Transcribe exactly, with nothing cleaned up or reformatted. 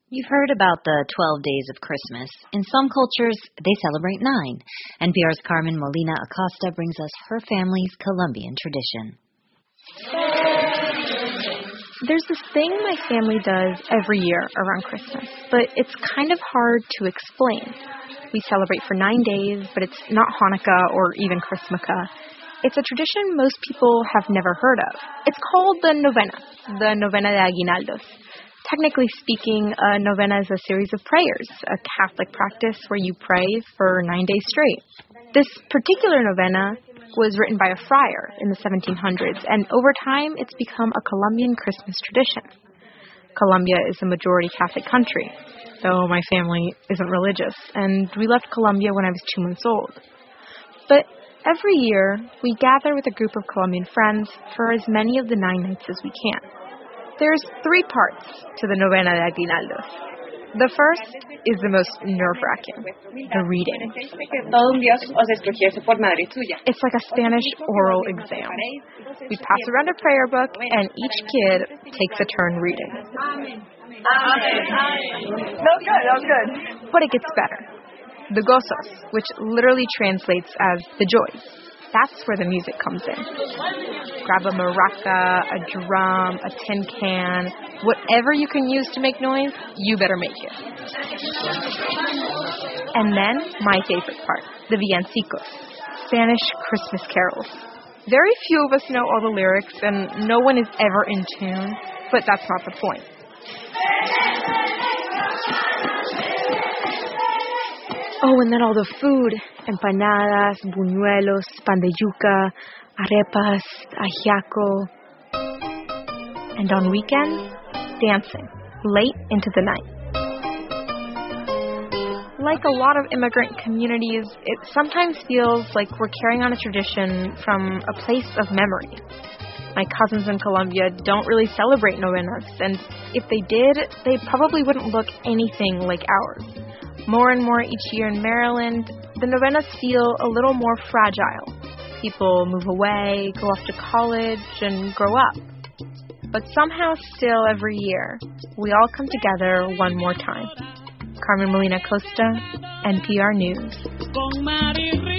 You've heard about the twelve days of Christmas. In some cultures, they celebrate nine. N P R's Carmen Molina Acosta brings us her family's Colombian tradition. There's this thing my family does every year around Christmas, but it's kind of hard to explain. We celebrate for nine days, but it's not Hanukkah or even Chrismukkah. It's a tradition most people have never heard of. It's called the novena, the Novena de Aguinaldos. Technically speaking, a novena is a series of prayers, a Catholic practice where you pray for nine days straight. This particular novena was written by a friar in the seventeen hundreds, and over time it's become a Colombian Christmas tradition. Colombia is a majority Catholic country, though my family isn't religious, and we left Colombia when I was two months old. But every year, we gather with a group of Colombian friends for as many of the nine nights as we can. There's three parts to the Novena de Aguinaldos. The first is the most nerve-wracking, the reading. It's like a Spanish oral exam. We pass around a prayer book, and each kid takes a turn reading. No good, no good. But it gets better. The gozos, which literally translates as the joys. That's where the music comes in. Grab a maraca, a drum, a tin can, whatever you can use to make noise, you better make it. And then, my favorite part, the villancicos, Spanish Christmas carols. Very few of us know all the lyrics, and no one is ever in tune, but that's not the point. Oh, and then all the food, empanadas, buñuelos, pan de yuca, arepas, ajiaco. And on weekends, dancing, late into the night. Like a lot of immigrant communities, it sometimes feels like we're carrying on a tradition from a place of memory. My cousins in Colombia don't really celebrate novenas, and if they did, they probably wouldn't look anything like ours. More and more each year in Maryland, the novenas feel a little more fragile. People move away, go off to college, and grow up. But somehow still every year, we all come together one more time. Carmen Molina Acosta, N P R News.